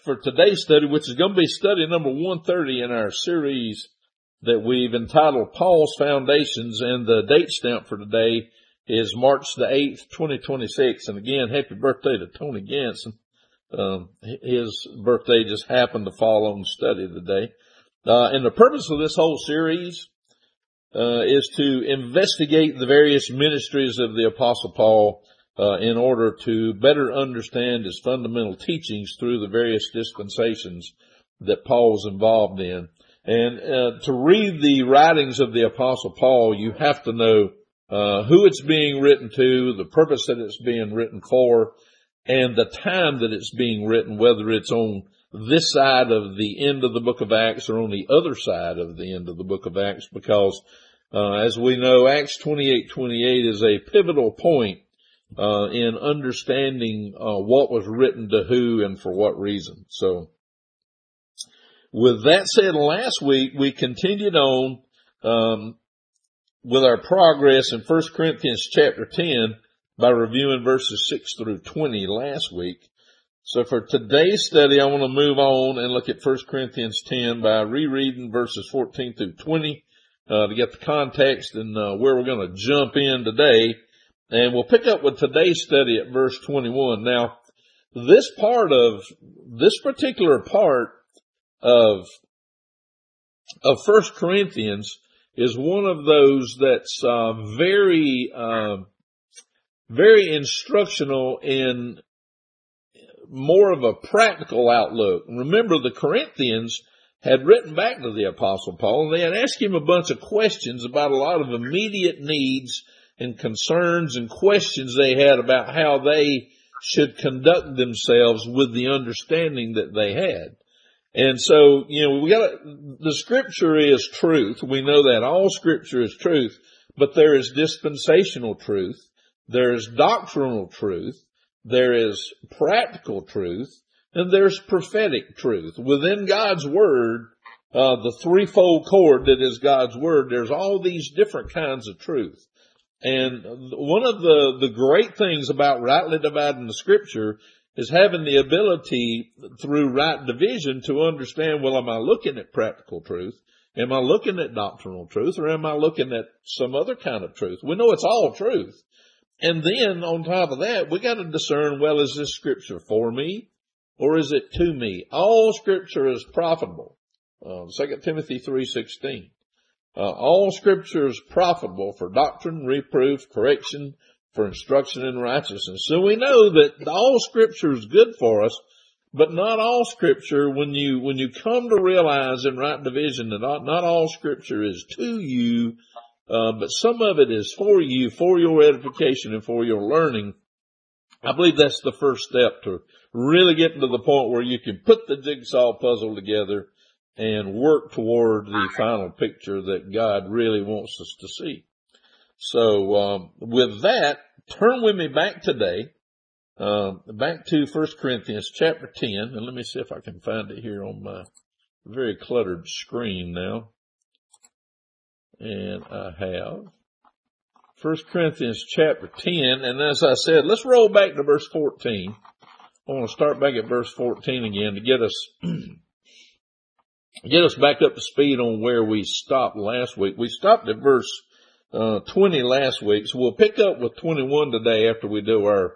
for today's study, which is going to be study number 130 in our series that we've entitled Paul's Foundations, and the date stamp for today is March the 8th, 2026. And again, happy birthday to Tony Ganson. His birthday just happened to fall on study today. And the purpose of this whole series is to investigate the various ministries of the Apostle Paul in order to better understand his fundamental teachings through the various dispensations that Paul was involved in. And to read the writings of the Apostle Paul, you have to know who it's being written to, the purpose that it's being written for, and the time that it's being written, whether it's on this side of the end of the book of Acts or on the other side of the end of the book of Acts, because as we know, Acts 28:28 is a pivotal point in understanding what was written to who and for what reason. So, with that said, last week we continued on with our progress in 1 Corinthians chapter 10 by reviewing verses 6 through 20 last week. So for today's study, I want to move on and look at 1 Corinthians 10 by rereading verses 14 through 20 to get the context and where we're going to jump in today. And we'll pick up with today's study at verse 21. Now, this particular part of 1 Corinthians is one of those that's very instructional in more of a practical outlook. Remember, the Corinthians had written back to the Apostle Paul, and they had asked him a bunch of questions about a lot of immediate needs and concerns and questions they had about how they should conduct themselves with the understanding that they had. And so, the scripture is truth. We know that all scripture is truth, but there is dispensational truth. There is doctrinal truth. There is practical truth, and there's prophetic truth. Within God's word, the threefold cord that is God's word, there's all these different kinds of truth. And one of the great things about rightly dividing the scripture is having the ability through right division to understand, well, am I looking at practical truth? Am I looking at doctrinal truth? Or am I looking at some other kind of truth? We know it's all truth. And then on top of that, we got to discern, well, is this scripture for me or is it to me? All scripture is profitable. 2 Timothy 3:16. All scripture is profitable for doctrine, reproof, correction, for instruction in righteousness. So we know that all scripture is good for us, but not all scripture, when you come to realize in right division that not all scripture is to you, but some of it is for you, for your edification and for your learning. I believe that's the first step to really getting to the point where you can put the jigsaw puzzle together and work toward the final picture that God really wants us to see. So, with that, turn with me back today, back to 1 Corinthians chapter 10, and let me see if I can find it here on my very cluttered screen now. And I have 1 Corinthians chapter 10, and as I said, let's roll back to verse 14. I want to start back at verse 14 again to get us back up to speed on where we stopped last week. We stopped at verse 20 last week, so we'll pick up with 21 today after we do our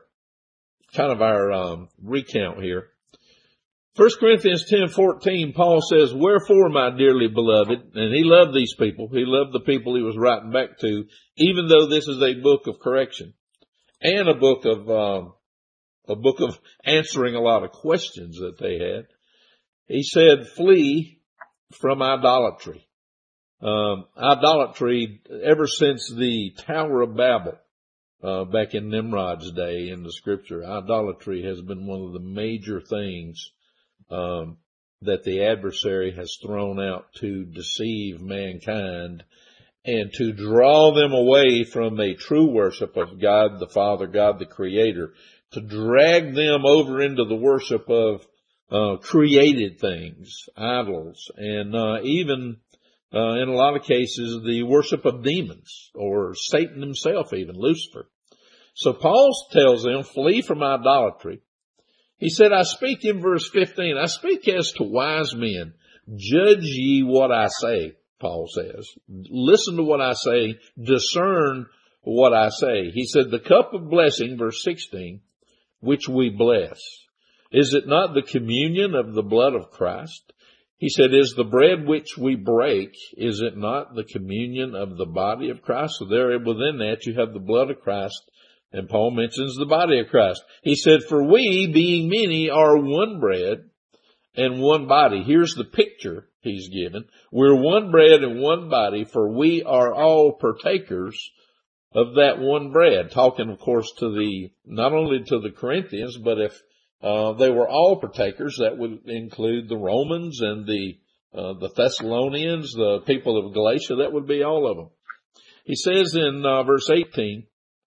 recount here. 1 Corinthians 10:14, Paul says, "Wherefore, my dearly beloved," and he loved these people. He loved the people he was writing back to, even though this is a book of correction and a book of answering a lot of questions that they had. He said, "Flee from idolatry." Idolatry, ever since the Tower of Babel, back in Nimrod's day in the scripture, idolatry has been one of the major things that the adversary has thrown out to deceive mankind and to draw them away from a true worship of God the Father, God the Creator, to drag them over into the worship of created things, idols, and even in a lot of cases the worship of demons or Satan himself, even Lucifer. So Paul tells them, flee from idolatry. He said, I speak in verse 15, I speak as to wise men. Judge ye what I say, Paul says. Listen to what I say. Discern what I say. He said, the cup of blessing, verse 16, which we bless, is it not the communion of the blood of Christ? He said, is the bread which we break, is it not the communion of the body of Christ? So there within that you have the blood of Christ, and Paul mentions the body of Christ. He said, for we, being many, are one bread and one body. Here's the picture he's given. We're one bread and one body, for we are all partakers of that one bread. Talking, of course, not only to the Corinthians, but if they were all partakers, that would include the Romans and the Thessalonians, the people of Galatia. That would be all of them. He says in verse 18,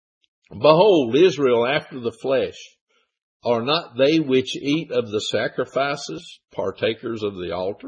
behold, Israel after the flesh, are not they which eat of the sacrifices partakers of the altar?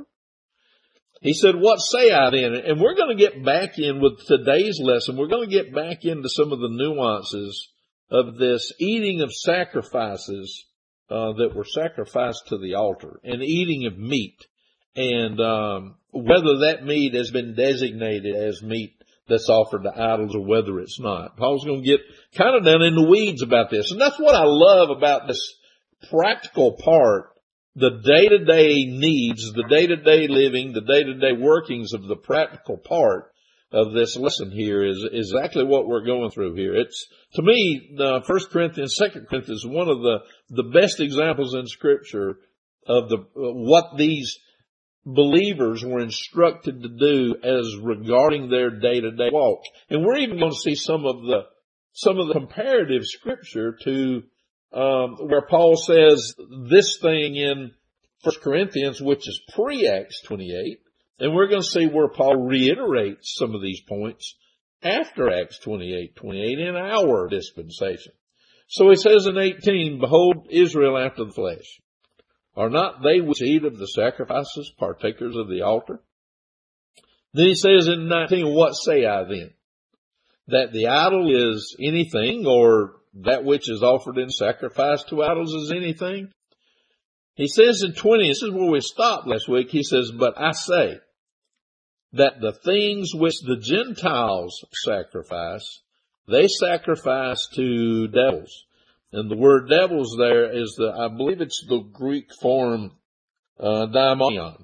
He said, what say I then? And we're going to get back in with today's lesson. We're going to get back into some of the nuances of this eating of sacrifices that were sacrificed to the altar, and eating of meat, and whether that meat has been designated as meat that's offered to idols or whether it's not. Paul's going to get kind of down in the weeds about this. And that's what I love about this practical part, the day-to-day needs, the day-to-day living, the day-to-day workings of the practical part of this lesson here is exactly what we're going through here. It's, to me, 1 Corinthians, 2 Corinthians, one of the best examples in Scripture of what these believers were instructed to do as regarding their day-to-day walk. And we're even going to see some of the comparative Scripture to where Paul says this thing in 1 Corinthians, which is pre-Acts 28. And we're going to see where Paul reiterates some of these points after Acts 28 in our dispensation. So he says in 18, behold, Israel after the flesh, are not they which eat of the sacrifices partakers of the altar? Then he says in 19, what say I then? That the idol is anything, or that which is offered in sacrifice to idols is anything? He says in 20, this is where we stopped last week, he says, but I say, that the things which the Gentiles sacrifice, they sacrifice to devils. And the word devils there is I believe it's the Greek form, daimonion.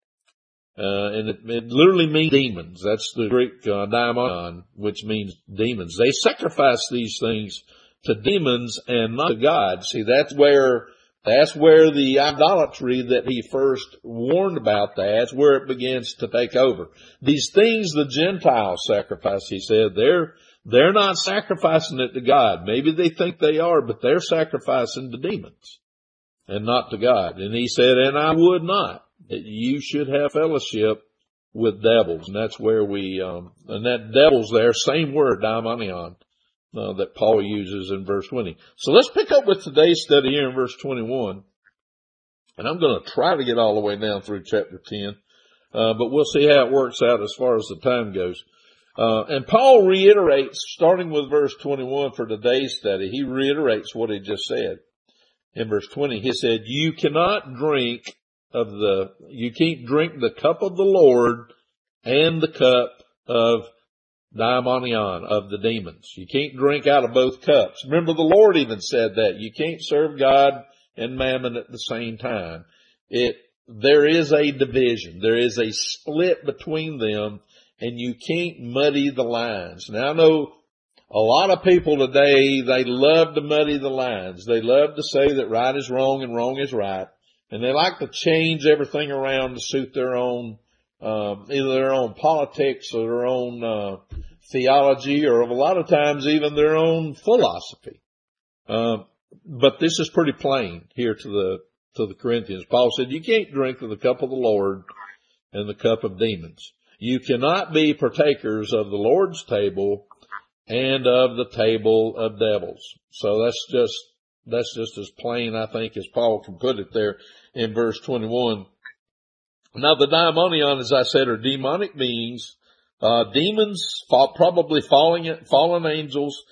And it literally means demons. That's the Greek, daimonion, which means demons. They sacrifice these things to demons and not to God. See, that's where the idolatry that he first warned about, that's where it begins to take over. These things the Gentiles sacrifice, he said, they're not sacrificing it to God. Maybe they think they are, but they're sacrificing to demons and not to God. And he said, and I would not, that you should have fellowship with devils. And that's where and that devils there, same word, daimonion, that Paul uses in verse 20. So let's pick up with today's study here in verse 21. And I'm going to try to get all the way down through chapter 10. But we'll see how it works out as far as the time goes. And Paul reiterates, starting with verse 21 for today's study, he reiterates what he just said. In verse 20, he said, you can't drink the cup of the Lord and the cup of daimonion, of the demons. You can't drink out of both cups. Remember, the Lord even said that. You can't serve God and mammon at the same time. There is a division. There is a split between them, and you can't muddy the lines. Now, I know a lot of people today, they love to muddy the lines. They love to say that right is wrong and wrong is right. And they like to change everything around to suit their own either their own politics or their own theology, or a lot of times even their own philosophy. But this is pretty plain here to the Corinthians. Paul said, you can't drink of the cup of the Lord and the cup of demons. You cannot be partakers of the Lord's table and of the table of devils. So that's just as plain, I think, as Paul can put it there in verse 21. Now, the daimonion, as I said, are demonic beings, demons, probably fallen angels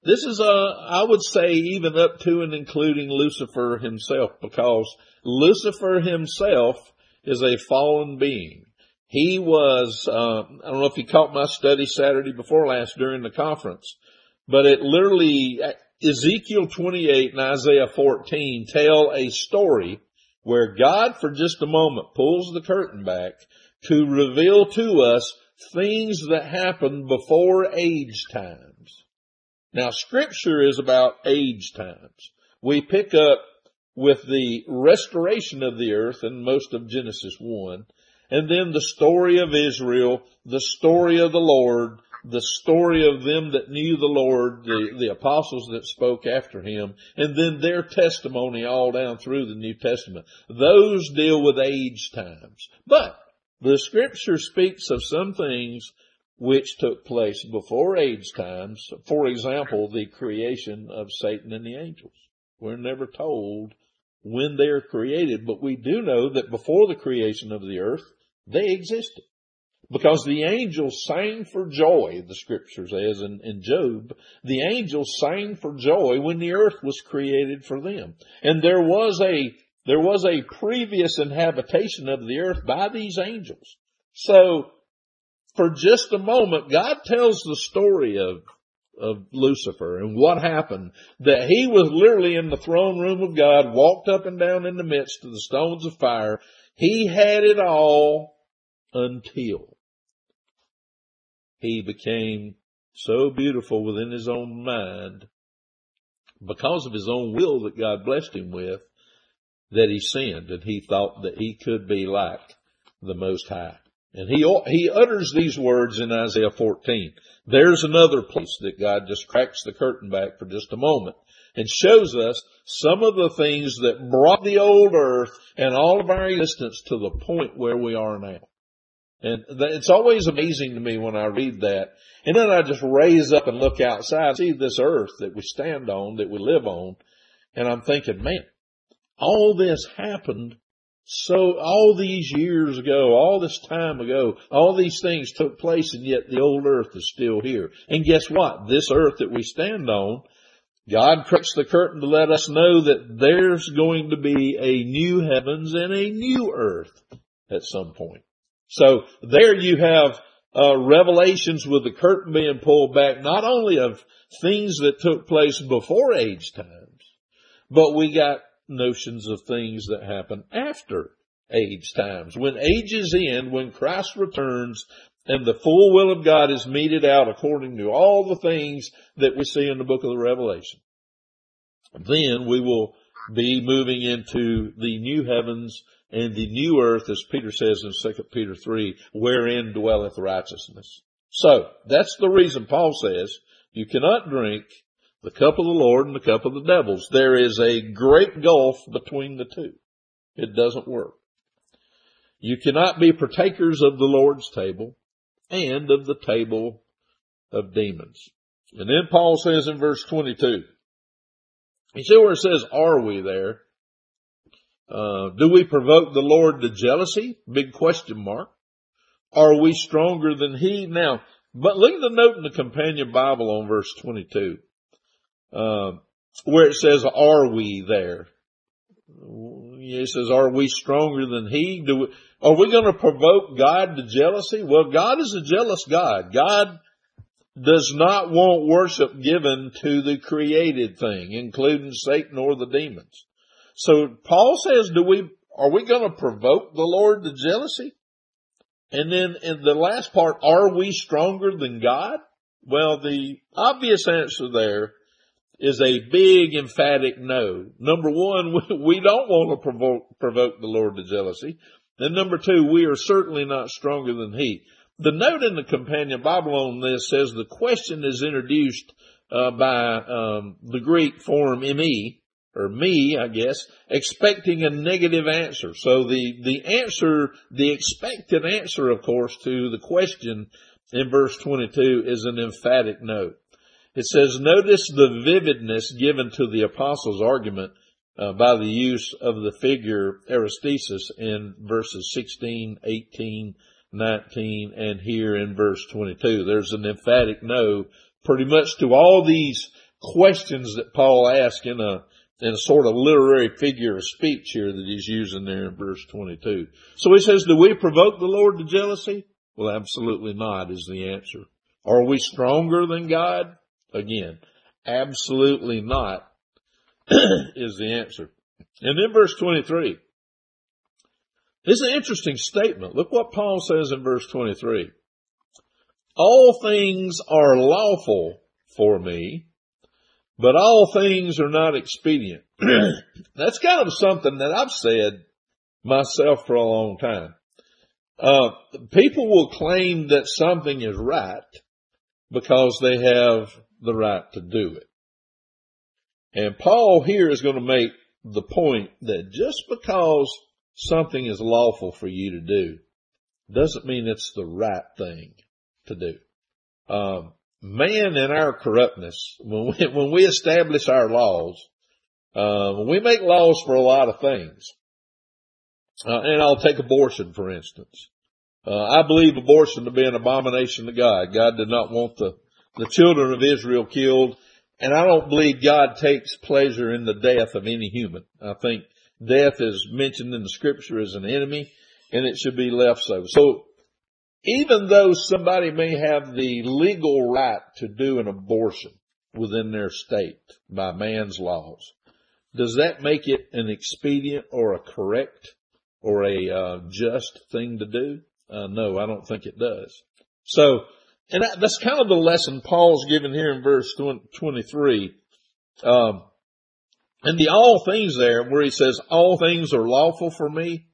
This is, I would say, even up to and including Lucifer himself, because Lucifer himself is a fallen being. He was, I don't know if you caught my study Saturday before last during the conference, but it literally, Ezekiel 28 and Isaiah 14 tell a story where God, for just a moment, pulls the curtain back to reveal to us things that happened before age times. Now, Scripture is about age times. We pick up with the restoration of the earth in most of Genesis 1, and then the story of Israel, the story of the Lord, the story of them that knew the Lord, the apostles that spoke after him, and then their testimony all down through the New Testament. Those deal with age times. But the Scripture speaks of some things which took place before age times. For example, the creation of Satan and the angels. We're never told when they are created, but we do know that before the creation of the earth, they existed. Because the angels sang for joy, the Scripture says in Job, the angels sang for joy when the earth was created for them. And there was a previous inhabitation of the earth by these angels. So, for just a moment, God tells the story of Lucifer and what happened, that he was literally in the throne room of God, walked up and down in the midst of the stones of fire. He had it all until he became so beautiful within his own mind, because of his own will that God blessed him with, that he sinned, and he thought that he could be like the Most High. And he utters these words in Isaiah 14. There's another place that God just cracks the curtain back for just a moment and shows us some of the things that brought the old earth and all of our existence to the point where we are now. And it's always amazing to me when I read that. And then I just raise up and look outside, see this earth that we stand on, that we live on. And I'm thinking, man, all this happened so all these years ago, all this time ago, all these things took place, and yet the old earth is still here. And guess what? This earth that we stand on, God cracks the curtain to let us know that there's going to be a new heavens and a new earth at some point. So there you have revelations with the curtain being pulled back, not only of things that took place before age times, but we got notions of things that happen after age times. When ages end, when Christ returns, and the full will of God is meted out according to all the things that we see in the book of the Revelation, then we will be moving into the new heavens and the new earth, as Peter says in 2 Peter 3, wherein dwelleth righteousness. So, that's the reason Paul says you cannot drink the cup of the Lord and the cup of the devils. There is a great gulf between the two. It doesn't work. You cannot be partakers of the Lord's table and of the table of demons. And then Paul says in verse 22, you see where it says, are we there? Do we provoke the Lord to jealousy? Big question mark. Are we stronger than he? Now, but look at the note in the Companion Bible on verse 22. Where it says, are we there? It says, are we stronger than he? Are we going to provoke God to jealousy? Well, God is a jealous God. God does not want worship given to the created thing, including Satan or the demons. So Paul says, are we going to provoke the Lord to jealousy? And then in the last part, are we stronger than God? Well, the obvious answer there is a big emphatic no. Number one, we don't want to provoke the Lord to jealousy. And number two, we are certainly not stronger than he. The note in the Companion Bible on this says the question is introduced by the Greek form me, or me, I guess, expecting a negative answer. So the expected answer, of course, to the question in verse 22 is an emphatic note. It says, notice the vividness given to the apostles' argument by the use of the figure Aristesis in verses 16, 18, 19, and here in verse 22. There's an emphatic no pretty much to all these questions that Paul asks in a sort of literary figure of speech here that he's using there in verse 22. So he says, do we provoke the Lord to jealousy? Well, absolutely not is the answer. Are we stronger than God? Again, absolutely not is the answer. And then verse 23. This is an interesting statement. Look what Paul says in verse 23. All things are lawful for me, but all things are not expedient. That's kind of something that I've said myself for a long time. People will claim that something is right because they have the right to do it. And Paul here is going to make the point that just because something is lawful for you to do doesn't mean it's the right thing to do. Man in our corruptness, when we establish our laws, we make laws for a lot of things. And I'll take abortion, for instance. I believe abortion to be an abomination to God. God did not want the children of Israel killed. And I don't believe God takes pleasure in the death of any human. I think death is mentioned in the scripture as an enemy, and it should be left so. So even though somebody may have the legal right to do an abortion within their state by man's laws, does that make it an expedient or a correct or a just thing to do? No, I don't think it does. So, and that's kind of the lesson Paul's given here in verse 23. And the all things there, where he says, all things are lawful for me,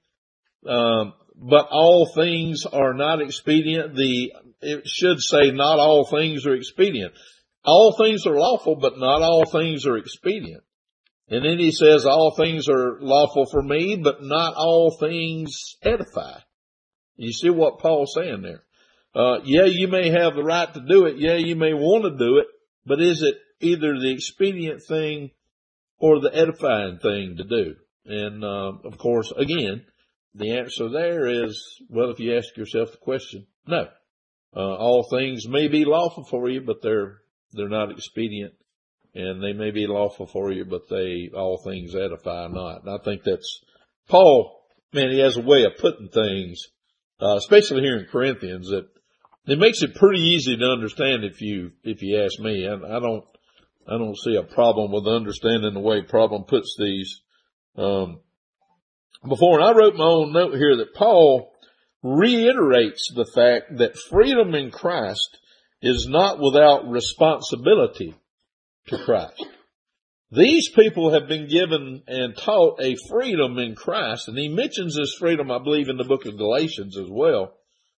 but all things are not expedient. It should say not all things are expedient. All things are lawful, but not all things are expedient. And then he says, all things are lawful for me, but not all things edify. You see what Paul's saying there? Yeah, you may have the right to do it. Yeah, you may want to do it, but is it either the expedient thing or the edifying thing to do? And, of course, again, the answer there is, well, if you ask yourself the question, no. All things may be lawful for you, but they're not expedient. And they may be lawful for you, but all things edify not. And I think that's, Paul, man, he has a way of putting things, especially here in Corinthians, that it makes it pretty easy to understand if you ask me. I don't see a problem with understanding the way Paul puts these. Before, and I wrote my own note here that Paul reiterates the fact that freedom in Christ is not without responsibility to Christ. These people have been given and taught a freedom in Christ, and he mentions this freedom, I believe, in the book of Galatians as well.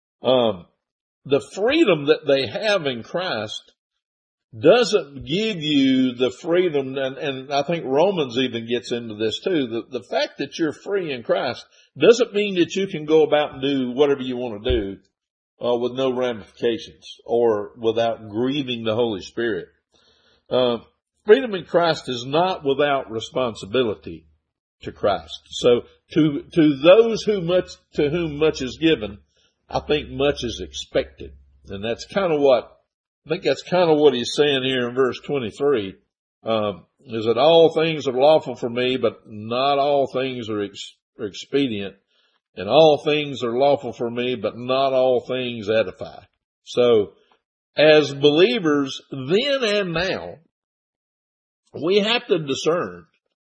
The freedom that they have in Christ doesn't give you the freedom, and I think Romans even gets into this too. The fact that you're free in Christ doesn't mean that you can go about and do whatever you want to do with no ramifications or without grieving the Holy Spirit. Freedom in Christ is not without responsibility to Christ. So to those to whom much is given, I think much is expected. And that's kind of what he's saying here in verse 23, is that all things are lawful for me, but not all things are expedient. And all things are lawful for me, but not all things edify. So, as believers, then and now, we have to discern,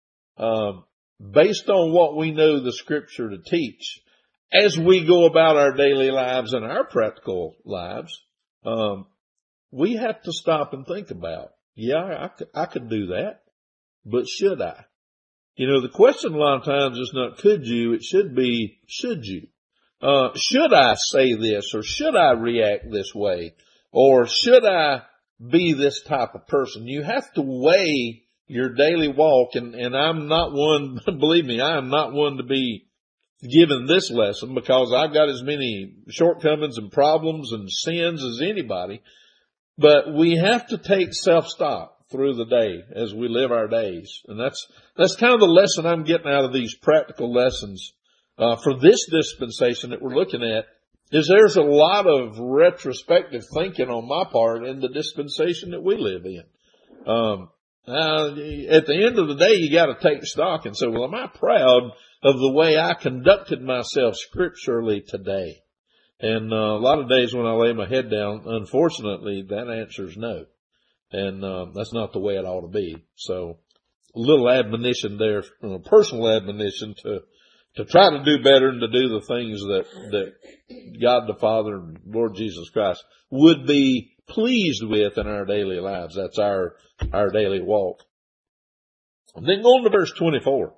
based on what we know the Scripture to teach, as we go about our daily lives and our practical lives, we have to stop and think about, yeah, I could do that, but should I? You know, the question a lot of times is not could you, it should be should you? Should I say this, or should I react this way, or should I be this type of person? You have to weigh your daily walk, and I'm not one, believe me, I am not one to be given this lesson because I've got as many shortcomings and problems and sins as anybody. But we have to take self-stop through the day as we live our days. And that's kind of the lesson I'm getting out of these practical lessons, for this dispensation that we're looking at, is there's a lot of retrospective thinking on my part in the dispensation that we live in. At the end of the day, you got to take stock and say, well, am I proud of the way I conducted myself scripturally today? And a lot of days when I lay my head down, unfortunately, that answer is no. And that's not the way it ought to be. So a little admonition there, personal admonition to try to do better and to do the things that God the Father and Lord Jesus Christ would be pleased with in our daily lives. That's our daily walk. And then go on to verse 24.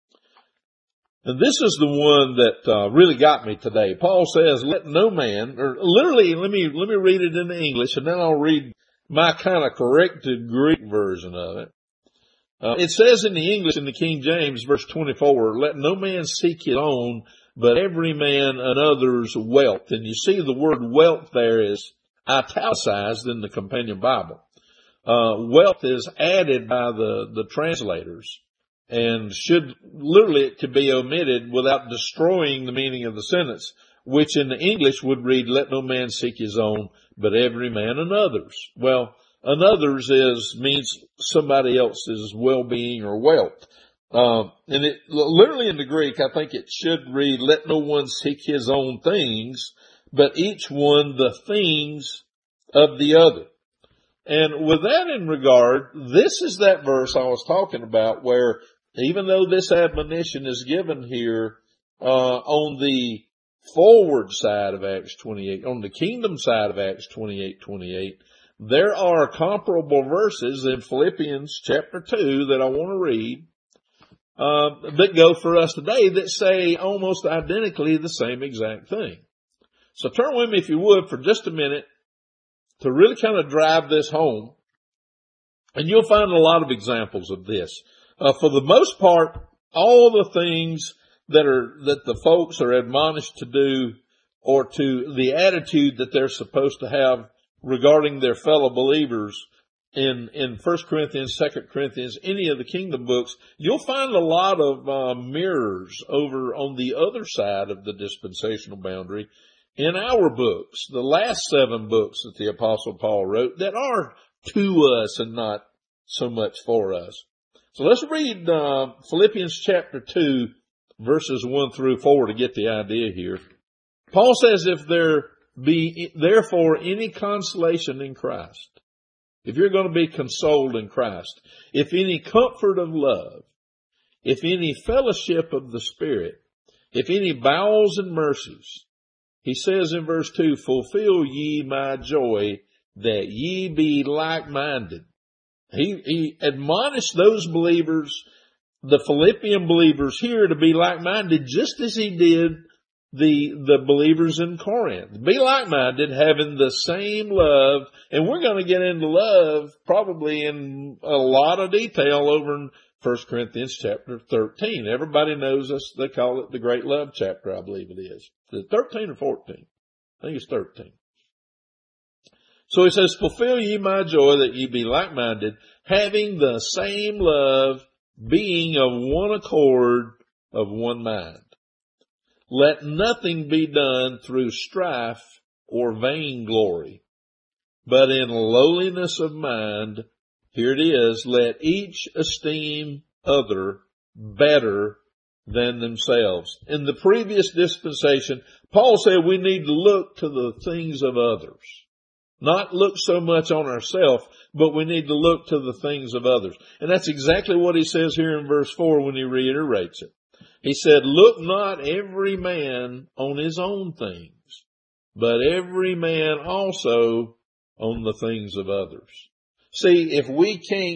And this is the one that really got me today. Paul says, let no man, or literally, let me read it in the English, and then I'll read my kind of corrected Greek version of it. It says in the English, in the King James, verse 24, let no man seek his own, but every man another's wealth. And you see the word wealth there is italicized in the Companion Bible. Wealth is added by the translators, and it could be omitted without destroying the meaning of the sentence, which in the English would read, let no man seek his own, but every man another's. Well, another's means somebody else's well-being or wealth. And it literally in the Greek, I think it should read, let no one seek his own things, but each one the things of the other. And with that in regard, this is that verse I was talking about where even though this admonition is given here, on the forward side of Acts 28, on the kingdom side of Acts 28:28, there are comparable verses in Philippians chapter 2 that I want to read, that go for us today that say almost identically the same exact thing. So turn with me, if you would, for just a minute to really kind of drive this home. And you'll find a lot of examples of this. For the most part, all the things that the folks are admonished to do, or to the attitude that they're supposed to have regarding their fellow believers in 1 Corinthians, 2 Corinthians, any of the kingdom books, you'll find a lot of mirrors over on the other side of the dispensational boundary in our books, the last 7 books that the Apostle Paul wrote that are to us and not so much for us. So let's read Philippians chapter 2, verses 1 through 4 to get the idea here. Paul says, if there be therefore any consolation in Christ, if you're going to be consoled in Christ, if any comfort of love, if any fellowship of the Spirit, if any bowels and mercies, he says in verse 2, fulfill ye my joy, that ye be like-minded. He admonished those believers, the Philippian believers here, to be like-minded just as he did the believers in Corinth. Be like-minded, having the same love, and we're going to get into love probably in a lot of detail over in 1 Corinthians chapter 13. Everybody knows us. They call it the great love chapter, I believe it is. Is it 13 or 14? I think it's 13. So he says, fulfill ye my joy, that ye be like-minded, having the same love, being of one accord, of one mind. Let nothing be done through strife or vainglory, but in lowliness of mind, here it is, let each esteem other better than themselves. In the previous dispensation, Paul said we need to look to the things of others. Not look so much on ourselves, but we need to look to the things of others. And that's exactly what he says here in verse 4 when he reiterates it. He said, look not every man on his own things, but every man also on the things of others. See, if we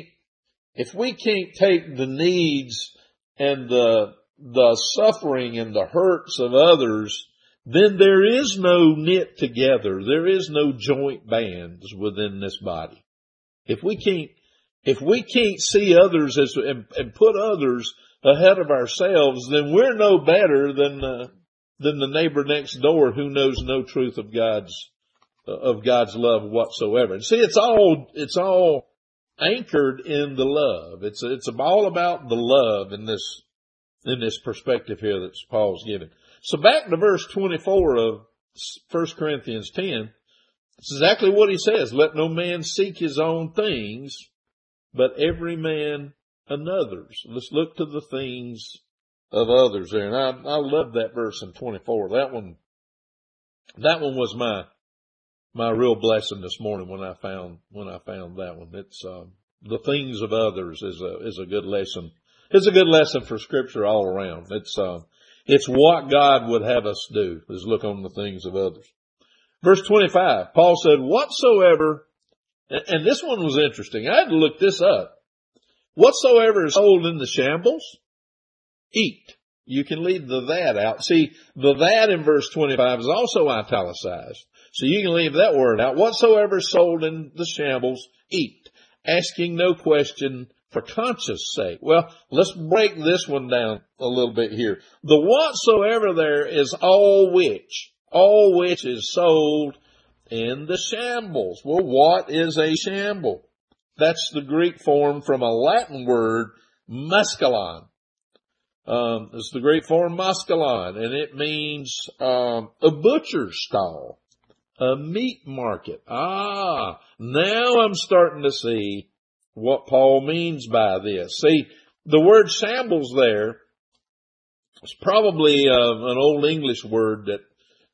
can't take the needs and the suffering and the hurts of others, then there is no knit together. There is no joint bands within this body. If we can't see others and put others ahead of ourselves, then we're no better than the neighbor next door who knows no truth of God's love whatsoever. And see, it's all anchored in the love. It's all about the love in this perspective here that Paul's giving. So back to verse 24 of 1 Corinthians 10, it's exactly what he says. Let no man seek his own things, but every man another's. Let's look to the things of others there. And I love that verse in 24. That one was my real blessing this morning when I found that one. It's, the things of others is a good lesson. It's a good lesson for Scripture all around. It's what God would have us do, is look on the things of others. Verse 25, Paul said, whatsoever, and this one was interesting. I had to look this up. Whatsoever is sold in the shambles, eat. You can leave the that out. See, the that in verse 25 is also italicized. So you can leave that word out. Whatsoever is sold in the shambles, eat. Asking no question for conscience sake. Well, let's break this one down a little bit here. The whatsoever there is all which is sold in the shambles. Well, what is a shamble? That's the Greek form from a Latin word, masculine. It's the Greek form masculine, and it means a butcher's stall, a meat market. Now I'm starting to see what Paul means by this. See, the word shambles there is probably an old English word that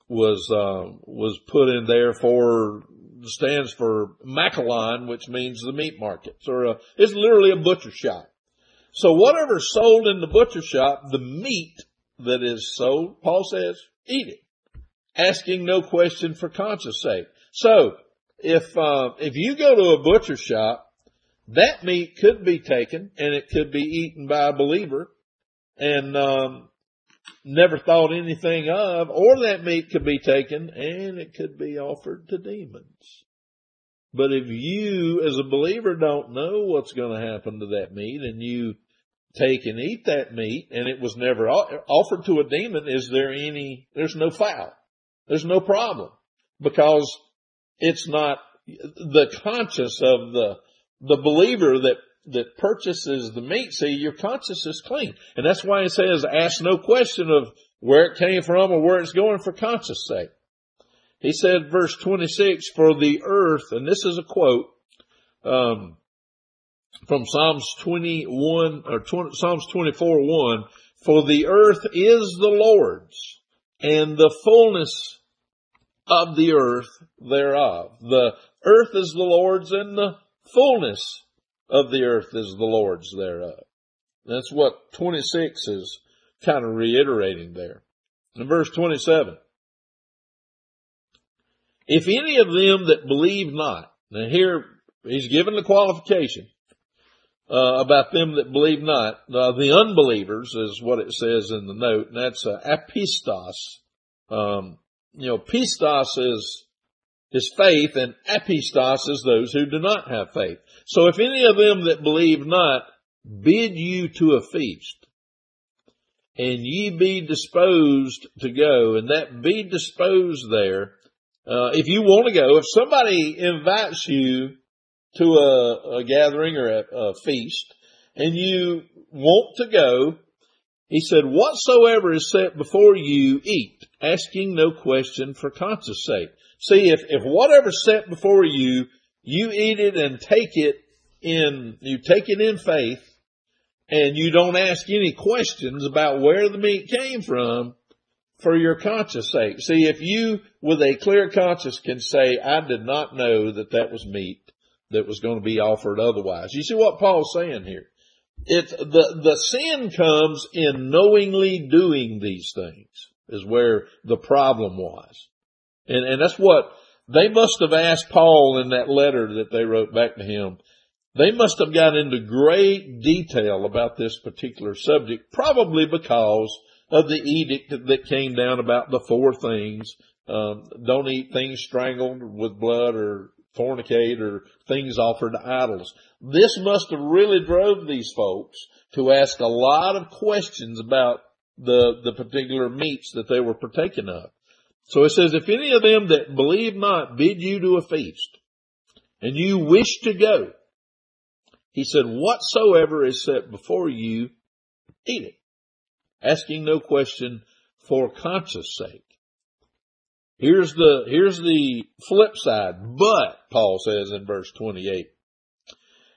was put in there stands for Macaline, which means the meat markets, it's literally a butcher shop. So whatever's sold in the butcher shop, the meat that is sold, Paul says, eat it, asking no question for conscience sake. So if you go to a butcher shop, that meat could be taken and it could be eaten by a believer and never thought anything of, or that meat could be taken and it could be offered to demons. But if you, as a believer, don't know what's going to happen to that meat, and you take and eat that meat, and it was never offered to a demon, there's no foul. There's no problem. Because it's not the conscience of the believer that purchases the meat. See, your conscience is clean. And that's why it says, ask no question of where it came from or where it's going for conscience sake. He said, verse 26, for the earth, and this is a quote from Psalms 21 or Psalms 24:1. For the earth is the Lord's, and the fullness of the earth thereof. The earth is the Lord's, and the fullness of the earth is the Lord's thereof. That's what 26 is kind of reiterating there. In verse 27. If any of them that believe not, now here he's given the qualification about them that believe not. The unbelievers is what it says in the note, and that's apistos. Pistos is faith, and apistos is those who do not have faith. So if any of them that believe not bid you to a feast, and ye be disposed to go, and that be disposed there, if you want to go, if somebody invites you to a gathering or a feast, and you want to go, he said, whatsoever is set before you, eat, asking no question for conscience sake. See, if whatever's set before you, you eat it and take it in faith, and you don't ask any questions about where the meat came from for your conscience sake. See, if you, with a clear conscience, can say, I did not know that was meat that was going to be offered otherwise. You see what Paul's saying here? The sin comes in knowingly doing these things is where the problem was. And that's what they must have asked Paul in that letter that they wrote back to him. They must have got into great detail about this particular subject, probably because of the edict that came down about the 4 things. Don't eat things strangled with blood or fornicate or things offered to idols. This must have really drove these folks to ask a lot of questions about the particular meats that they were partaking of. So it says, if any of them that believe not bid you to a feast, and you wish to go, he said, whatsoever is set before you, eat it, asking no question for conscience sake. Here's the flip side. But, Paul says in verse 28,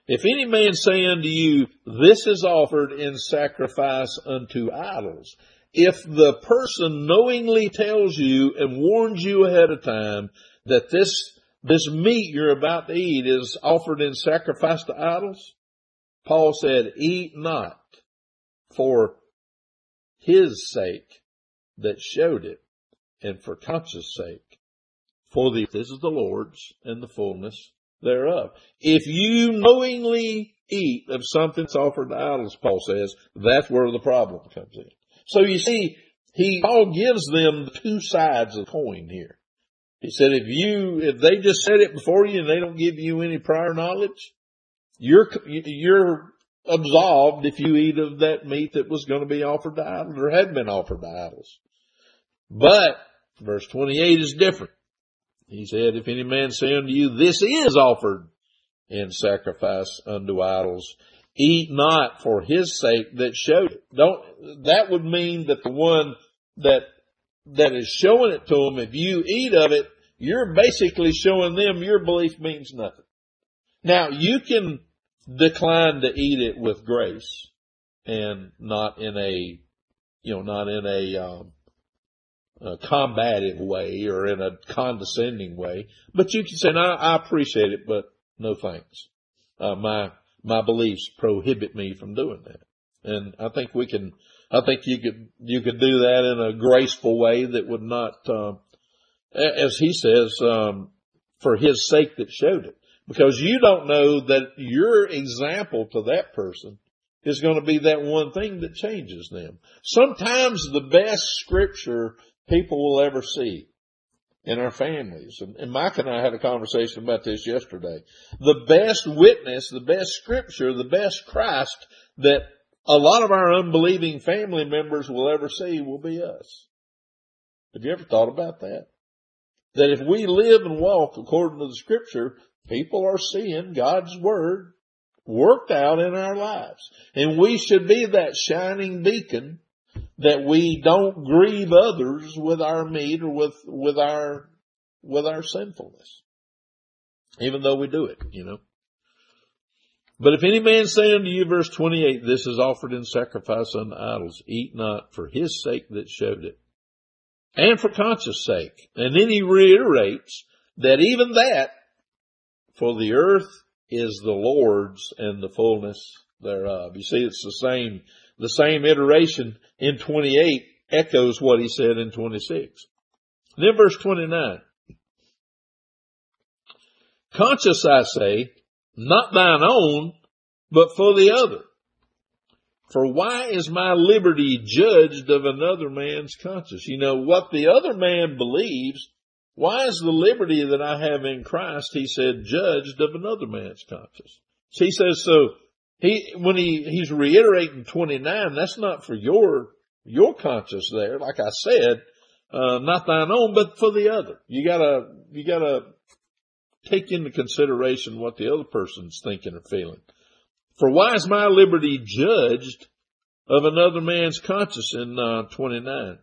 If any man say unto you, this is offered in sacrifice unto idols. If the person knowingly tells you and warns you ahead of time that this meat you're about to eat is offered in sacrifice to idols, Paul said, eat not for his sake that showed it, and for conscience sake. For this is the Lord's, and the fullness thereof. If you knowingly eat of something that's offered to idols, Paul says, that's where the problem comes in. So you see, Paul gives them two sides of the coin here. He said, if they just said it before you and they don't give you any prior knowledge, you're absolved if you eat of that meat that was going to be offered to idols or had been offered to idols. But verse 28 is different. He said, if any man say unto you, this is offered in sacrifice unto idols, eat not for his sake that showed it. That would mean that the one that is showing it to them, if you eat of it, you're basically showing them your belief means nothing. Now, you can decline to eat it with grace and not in a combative way or in a condescending way, but you can say, no, I appreciate it, but no thanks. My beliefs prohibit me from doing that. And I think you could do that in a graceful way that would not, as he says, for his sake that showed it. Because you don't know that your example to that person is going to be that one thing that changes them. Sometimes the best scripture people will ever see in our families. And Mike and I had a conversation about this yesterday. The best witness, the best scripture, the best Christ that a lot of our unbelieving family members will ever see will be us. Have you ever thought about that? That if we live and walk according to the scripture, people are seeing God's word worked out in our lives. And we should be that shining beacon that we don't grieve others with our meat or with our sinfulness. Even though we do it, But if any man say unto you, verse 28, this is offered in sacrifice unto idols, eat not for his sake that showed it, and for conscience sake. And then he reiterates that even that, for the earth is the Lord's and the fullness thereof. You see, it's the same iteration in 28 echoes what he said in 26. And then verse 29. Conscience, I say, not thine own, but for the other. For why is my liberty judged of another man's conscience? What the other man believes, why is the liberty that I have in Christ, he said, judged of another man's conscience? So he says, when he's reiterating 29, that's not for your conscience there. Like I said, not thine own, but for the other. You gotta take into consideration what the other person's thinking or feeling. For why is my liberty judged of another man's conscience in 29?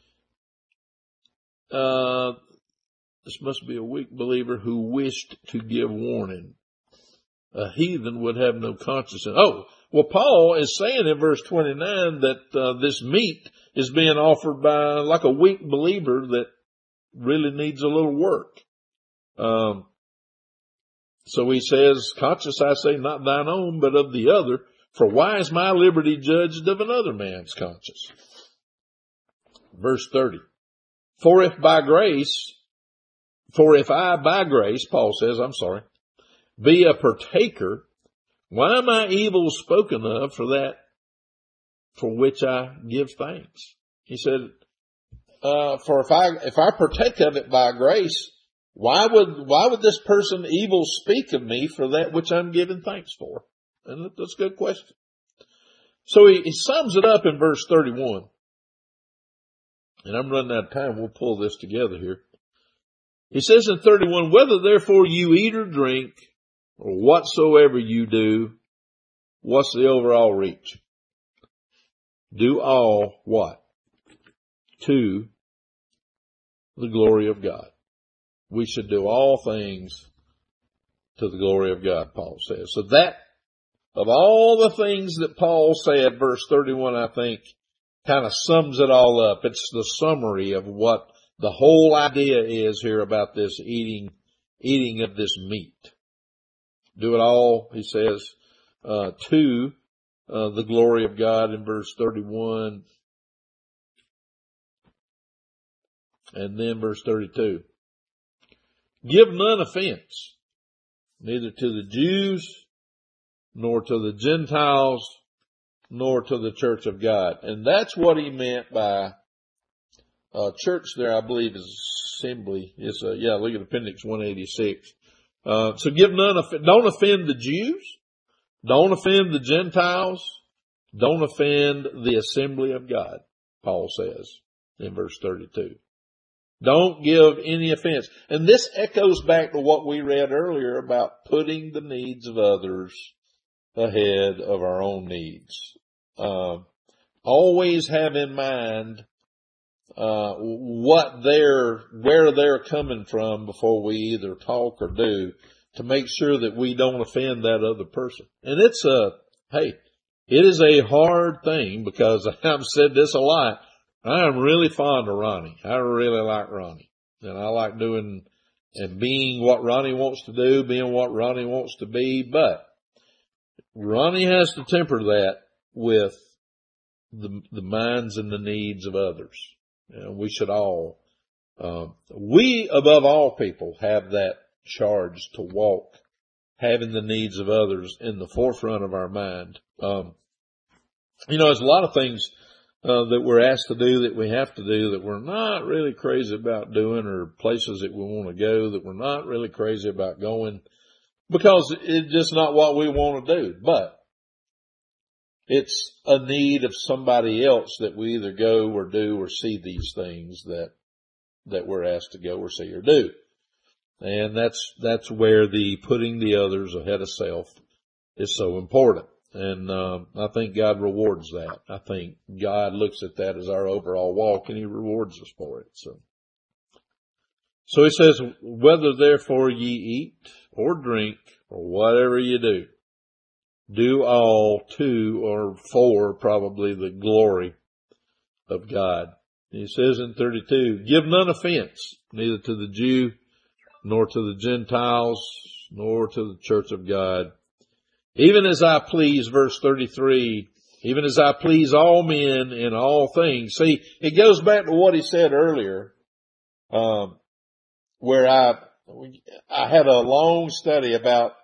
This must be a weak believer who wished to give warning. A heathen would have no conscience. Paul is saying in verse 29 that this meat is being offered by like a weak believer that really needs a little work. So he says, conscience I say, not thine own, but of the other. For why is my liberty judged of another man's conscience? Verse 30. For if I by grace, Paul says, be a partaker, why am I evil spoken of for that for which I give thanks? He said, for if I partake of it by grace, why would this person evil speak of me for that which I'm giving thanks for? And that's a good question. So he sums it up in verse 31. And I'm running out of time. We'll pull this together here. He says in 31, whether therefore you eat or drink or whatsoever you do, what's the overall reach? Do all what? To the glory of God. We should do all things to the glory of God, Paul says. So of all the things that Paul said, verse 31, I think, kind of sums it all up. It's the summary of what the whole idea is here about this eating of this meat. Do it all, he says, to the glory of God in verse 31. And then verse 32. Give none offense, neither to the Jews, nor to the Gentiles, nor to the church of God. And that's what he meant by church there, I believe, is assembly. It's look at Appendix 186. So give none don't offend the Jews, don't offend the Gentiles, don't offend the assembly of God, Paul says in verse 32. Don't give any offense. And this echoes back to what we read earlier about putting the needs of others ahead of our own needs. Always have in mind where they're coming from before we either talk or do, to make sure that we don't offend that other person. And it is a hard thing, because I've said this a lot. I am really fond of Ronnie. I really like Ronnie. And I like doing and being what Ronnie wants to do, being what Ronnie wants to be. But Ronnie has to temper that with the minds and the needs of others. We should all, we above all people have that charge to walk, having the needs of others in the forefront of our mind. There's a lot of things that we're asked to do, that we have to do, that we're not really crazy about doing, or places that we want to go that we're not really crazy about going, because it's just not what we want to do. But it's a need of somebody else that we either go or do or see these things that we're asked to go or see or do. And that's where the putting the others ahead of self is so important. And I think God rewards that. I think God looks at that as our overall walk, and he rewards us for it. So he says, whether therefore ye eat or drink or whatever you do all to or for probably the glory of God. He says in 32, give none offense, neither to the Jew, nor to the Gentiles, nor to the church of God. Even as I please, verse 33, even as I please all men in all things. See, it goes back to what he said earlier, where I had a long study about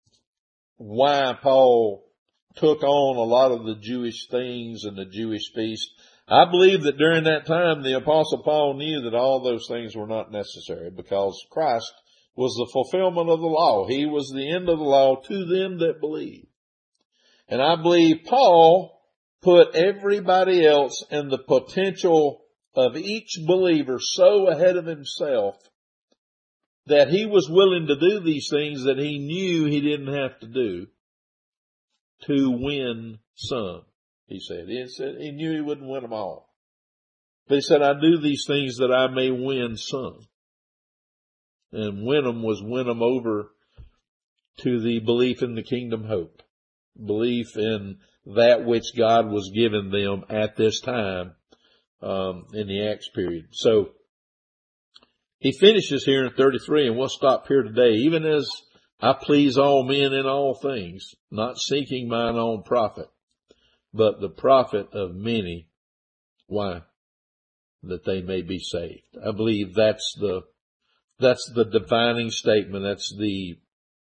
why Paul took on a lot of the Jewish things and the Jewish feasts. I believe that during that time, the Apostle Paul knew that all those things were not necessary, because Christ was the fulfillment of the law. He was the end of the law to them that believe. And I believe Paul put everybody else and the potential of each believer so ahead of himself that he was willing to do these things that he knew he didn't have to do to win some, he said. He knew he wouldn't win them all. But he said, I do these things that I may win some. And win them over to the belief in the kingdom hope. Belief in that which God was giving them at this time, in the Acts period. So, he finishes here in 33, and we'll stop here today. Even as I please all men in all things, not seeking mine own profit, but the profit of many. Why? That they may be saved. I believe that's the defining statement. That's the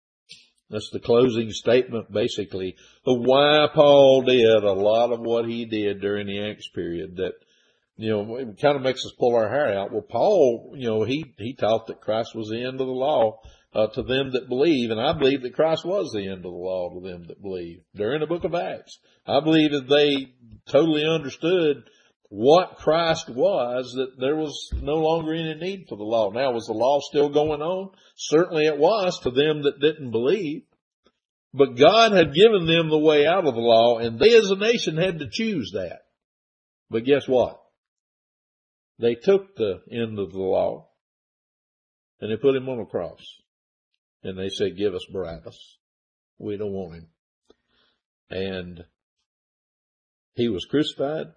closing statement, basically, of why Paul did a lot of what he did during the Acts period. That, it kind of makes us pull our hair out. Well, Paul, he taught that Christ was the end of the law to them that believe, and I believe that Christ was the end of the law to them that believe during the book of Acts. I believe that they totally understood what Christ was, that there was no longer any need for the law. Now, was the law still going on? Certainly it was to them that didn't believe. But God had given them the way out of the law, and they as a nation had to choose that. But guess what? They took the end of the law, and they put him on a cross. And they said, give us Barabbas. We don't want him. And he was crucified.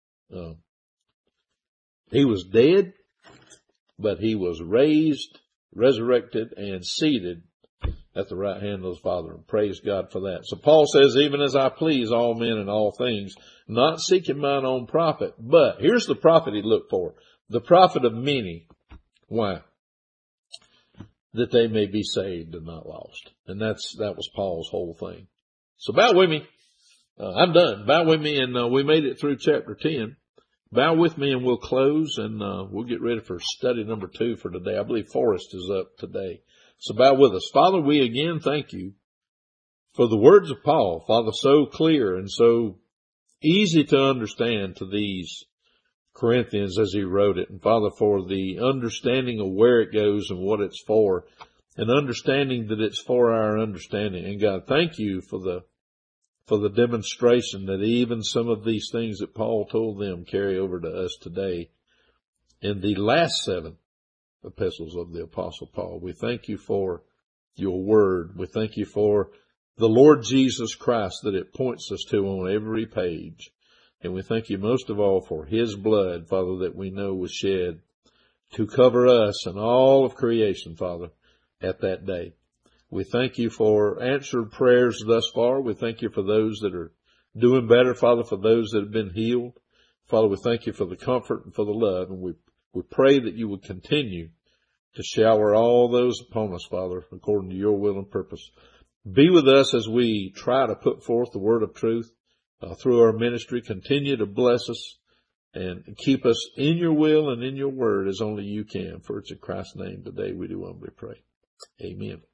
He was dead, but he was raised, resurrected, and seated at the right hand of his Father. And praise God for that. So Paul says, even as I please all men in all things, not seeking mine own profit. But here's the profit he looked for. The profit of many. Why? That they may be saved and not lost. And that was Paul's whole thing. So bow with me. I'm done. Bow with me, and we made it through chapter 10. Bow with me and we'll close, and we'll get ready for study number 2 for today. I believe Forrest is up today. So bow with us. Father, we again thank you for the words of Paul, Father, so clear and so easy to understand to these Corinthians as he wrote it. And Father, for the understanding of where it goes and what it's for, and understanding that it's for our understanding. And God, thank you for the demonstration that even some of these things that Paul told them carry over to us today in the last 7 epistles of the Apostle Paul. We thank you for your word. We thank you for the Lord Jesus Christ that it points us to on every page. And we thank you most of all for his blood, Father, that we know was shed to cover us and all of creation, Father, at that day. We thank you for answered prayers thus far. We thank you for those that are doing better, Father, for those that have been healed. Father, we thank you for the comfort and for the love. And we pray that you would continue to shower all those upon us, Father, according to your will and purpose. Be with us as we try to put forth the word of truth through our ministry. Continue to bless us and keep us in your will and in your word as only you can. For it's in Christ's name today we do humbly pray. Amen.